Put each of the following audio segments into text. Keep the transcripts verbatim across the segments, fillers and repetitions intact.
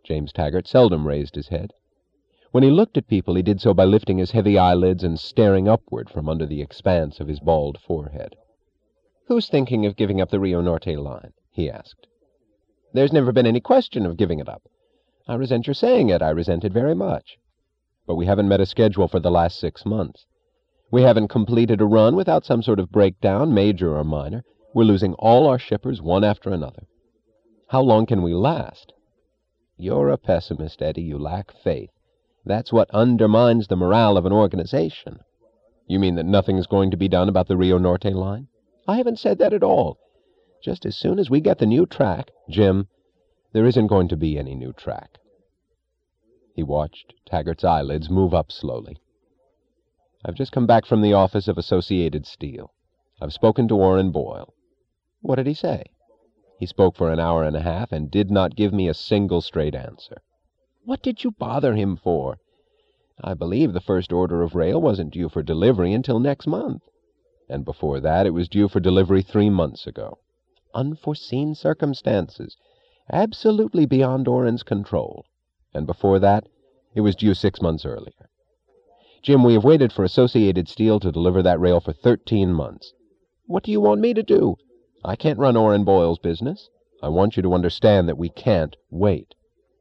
James Taggart seldom raised his head. When he looked at people, he did so by lifting his heavy eyelids and staring upward from under the expanse of his bald forehead. "Who's thinking of giving up the Rio Norte line?" he asked. "There's never been any question of giving it up. I resent your saying it. I resent it very much. But we haven't met a schedule for the last six months. We haven't completed a run without some sort of breakdown, major or minor. We're losing all our shippers, one after another. How long can we last?" "You're a pessimist, Eddie. You lack faith. That's what undermines the morale of an organization." "You mean that nothing's going to be done about the Rio Norte line?" "I haven't said that at all. Just as soon as we get the new track—" "Jim, there isn't going to be any new track." He watched Taggart's eyelids move up slowly. "I've just come back from the office of Associated Steel. I've spoken to Orrin Boyle." "What did he say?" "He spoke for an hour and a half and did not give me a single straight answer." "What did you bother him for? I believe the first order of rail wasn't due for delivery until next month." "And before that, it was due for delivery three months ago." "Unforeseen circumstances, absolutely beyond Orrin's control." "And before that, it was due six months earlier. Jim, we have waited for Associated Steel to deliver that rail for thirteen months. What do you want me to do? I can't run Orrin Boyle's business. I want you to understand that we can't wait."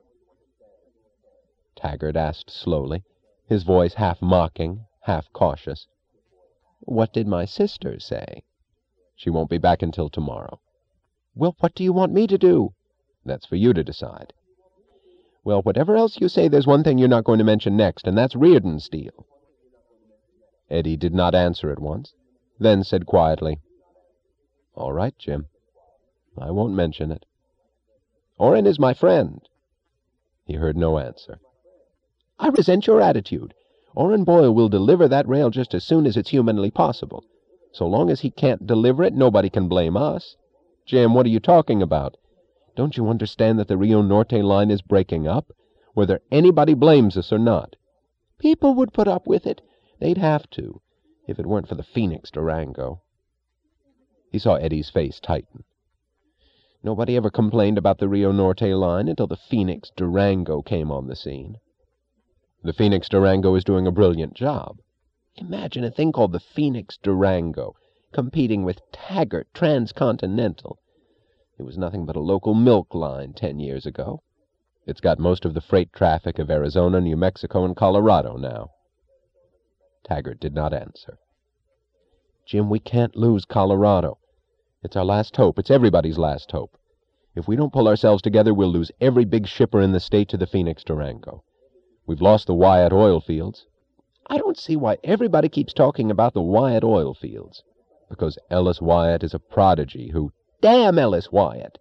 Taggart asked slowly, his voice half mocking, half cautious. "What did my sister say?" "She won't be back until tomorrow." "Well, what do you want me to do?" "That's for you to decide." "Well, whatever else you say, there's one thing you're not going to mention next, and that's Reardon Steel." Eddie did not answer at once, then said quietly, "All right, Jim. I won't mention it." "Orrin is my friend." He heard no answer. "I resent your attitude. Orrin Boyle will deliver that rail just as soon as it's humanly possible. So long as he can't deliver it, nobody can blame us." "Jim, what are you talking about?" "Don't you understand that the Rio Norte line is breaking up, whether anybody blames us or not?" "People would put up with it. They'd have to, if it weren't for the Phoenix Durango." He saw Eddie's face tighten. "Nobody ever complained about the Rio Norte line until the Phoenix Durango came on the scene." "The Phoenix Durango is doing a brilliant job." "Imagine a thing called the Phoenix Durango competing with Taggart Transcontinental. It was nothing but a local milk line ten years ago. It's got most of the freight traffic of Arizona, New Mexico, and Colorado now." Taggart did not answer. "Jim, we can't lose Colorado. It's our last hope. It's everybody's last hope. If we don't pull ourselves together, we'll lose every big shipper in the state to the Phoenix Durango. We've lost the Wyatt oil fields." "I don't see why everybody keeps talking about the Wyatt oil fields." "Because Ellis Wyatt is a prodigy who—" "Damn Ellis Wyatt!"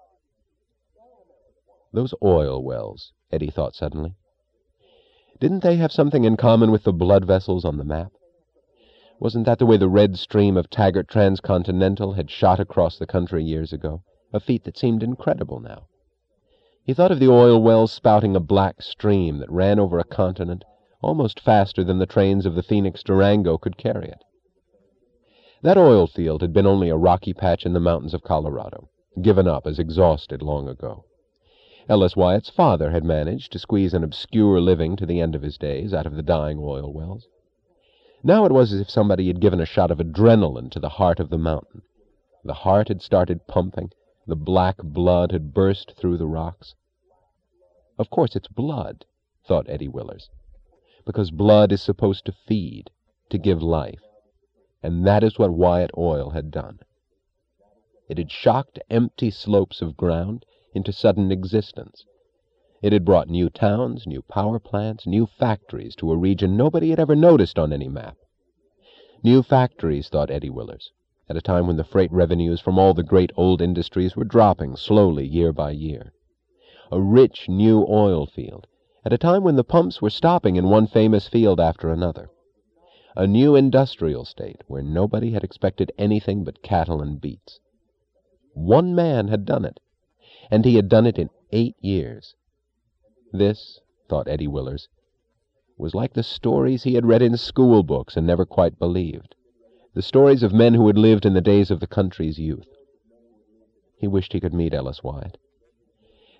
Those oil wells, Eddie thought suddenly. Didn't they have something in common with the blood vessels on the map? Wasn't that the way the red stream of Taggart Transcontinental had shot across the country years ago, a feat that seemed incredible now? He thought of the oil wells spouting a black stream that ran over a continent almost faster than the trains of the Phoenix Durango could carry it. That oil field had been only a rocky patch in the mountains of Colorado, given up as exhausted long ago. Ellis Wyatt's father had managed to squeeze an obscure living to the end of his days out of the dying oil wells. Now it was as if somebody had given a shot of adrenaline to the heart of the mountain. The heart had started pumping. The black blood had burst through the rocks. Of course it's blood, thought Eddie Willers, because blood is supposed to feed, to give life. And that is what Wyatt Oil had done. It had shocked empty slopes of ground into sudden existence. It had brought new towns, new power plants, new factories to a region nobody had ever noticed on any map. New factories, thought Eddie Willers, at a time when the freight revenues from all the great old industries were dropping slowly year by year. A rich new oil field, at a time when the pumps were stopping in one famous field after another. A new industrial state where nobody had expected anything but cattle and beets. One man had done it, and he had done it in eight years. This, thought Eddie Willers, was like the stories he had read in school books and never quite believed, the stories of men who had lived in the days of the country's youth. He wished he could meet Ellis Wyatt.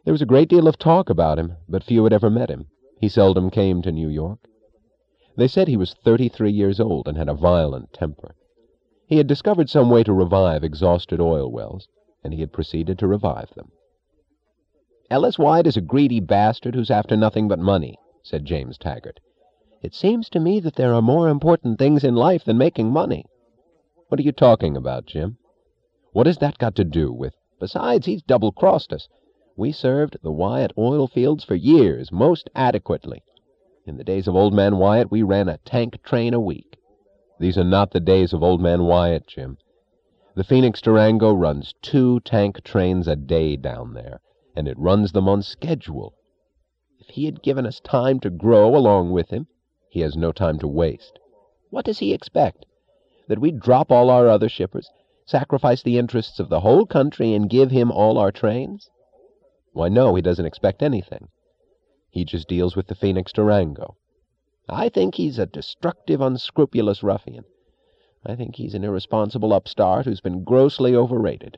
There was a great deal of talk about him, but few had ever met him. He seldom came to New York. They said he was thirty-three years old and had a violent temper. He had discovered some way to revive exhausted oil wells, and he had proceeded to revive them. "Ellis White is a greedy bastard who's after nothing but money," said James Taggart. "It seems to me that there are more important things in life than making money." "What are you talking about, Jim? What has that got to do with—" "Besides, he's double-crossed us. We served the Wyatt oil fields for years, most adequately. In the days of Old Man Wyatt, we ran a tank train a week." "These are not the days of Old Man Wyatt, Jim. The Phoenix Durango runs two tank trains a day down there, and it runs them on schedule. If he had given us time to grow along with him, he has no time to waste. What does he expect? That we'd drop all our other shippers, sacrifice the interests of the whole country, and give him all our trains? Why, no, he doesn't expect anything. He just deals with the Phoenix Durango. I think he's a destructive, unscrupulous ruffian. I think he's an irresponsible upstart who's been grossly overrated."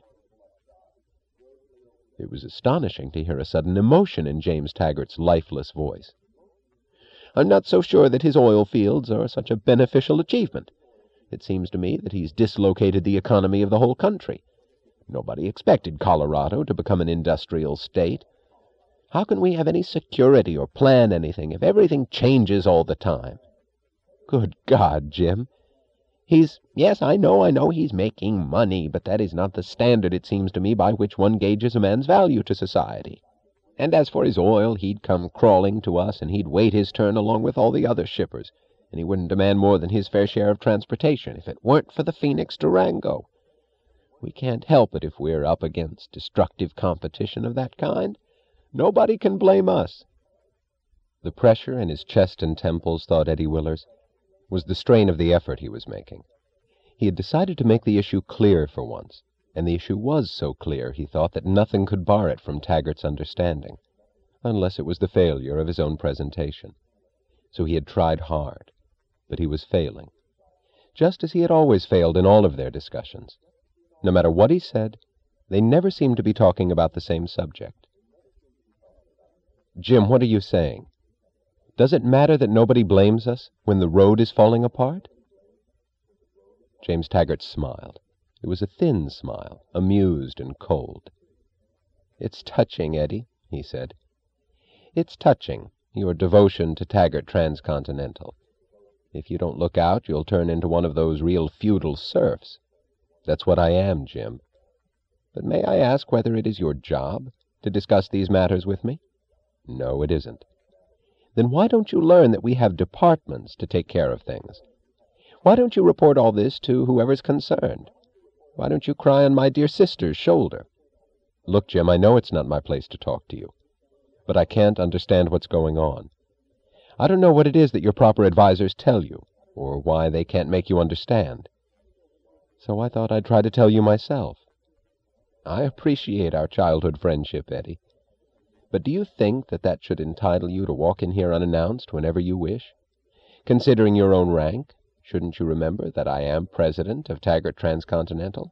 It was astonishing to hear a sudden emotion in James Taggart's lifeless voice. "I'm not so sure that his oil fields are such a beneficial achievement. It seems to me that he's dislocated the economy of the whole country. Nobody expected Colorado to become an industrial state. How can we have any security or plan anything if everything changes all the time?" "Good God, Jim!" He's, yes, I know, I know he's making money, but that is not the standard, it seems to me, by which one gauges a man's value to society. And as for his oil, he'd come crawling to us, and he'd wait his turn along with all the other shippers, and he wouldn't demand more than his fair share of transportation if it weren't for the Phoenix Durango. We can't help it if we're up against destructive competition of that kind. Nobody can blame us." The pressure in his chest and temples, thought Eddie Willers, was the strain of the effort he was making. He had decided to make the issue clear for once, and the issue was so clear, he thought, that nothing could bar it from Taggart's understanding, unless it was the failure of his own presentation. So he had tried hard, but he was failing, just as he had always failed in all of their discussions. No matter what he said, they never seemed to be talking about the same subject. "Jim, what are you saying? Does it matter that nobody blames us when the road is falling apart?" James Taggart smiled. It was a thin smile, amused and cold. "It's touching, Eddie," he said. "It's touching, your devotion to Taggart Transcontinental. If you don't look out, you'll turn into one of those real feudal serfs. That's what I am, Jim. But may I ask whether it is your job to discuss these matters with me?" "No, it isn't." "Then why don't you learn that we have departments to take care of things? Why don't you report all this to whoever's concerned? Why don't you cry on my dear sister's shoulder? Look, Jim, I know it's not my place to talk to you, but I can't understand what's going on. I don't know what it is that your proper advisers tell you, or why they can't make you understand. So I thought I'd try to tell you myself. I appreciate our childhood friendship, Eddie. But do you think that that should entitle you to walk in here unannounced whenever you wish? Considering your own rank, shouldn't you remember that I am president of Taggart Transcontinental?"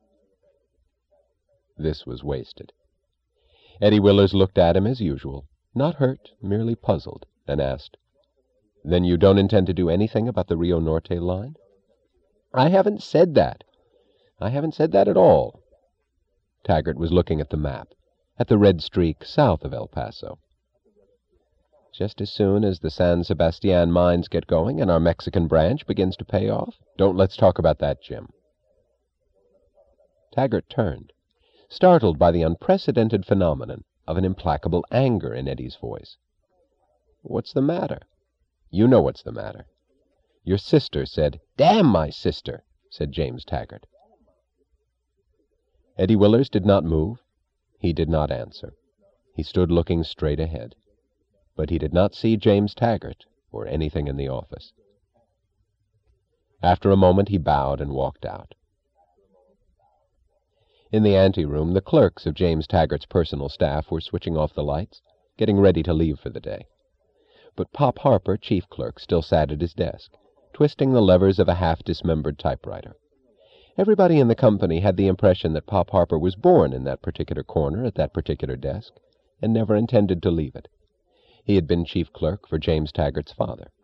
This was wasted. Eddie Willers looked at him as usual, not hurt, merely puzzled, and asked, "Then you don't intend to do anything about the Rio Norte line?" "I haven't said that. I haven't said that at all." Taggart was looking at the map, at the red streak south of El Paso. "Just as soon as the San Sebastian mines get going and our Mexican branch begins to pay off? Don't let's talk about that, Jim." Taggart turned, startled by the unprecedented phenomenon of an implacable anger in Eddie's voice. "What's the matter?" "You know what's the matter. Your sister said—" "Damn my sister," said James Taggart. Eddie Willers did not move. He did not answer. He stood looking straight ahead. But he did not see James Taggart or anything in the office. After a moment he bowed and walked out. In the anteroom, the clerks of James Taggart's personal staff were switching off the lights, getting ready to leave for the day. But Pop Harper, chief clerk, still sat at his desk, twisting the levers of a half-dismembered typewriter. Everybody in the company had the impression that Pop Harper was born in that particular corner at that particular desk, and never intended to leave it. He had been chief clerk for James Taggart's father.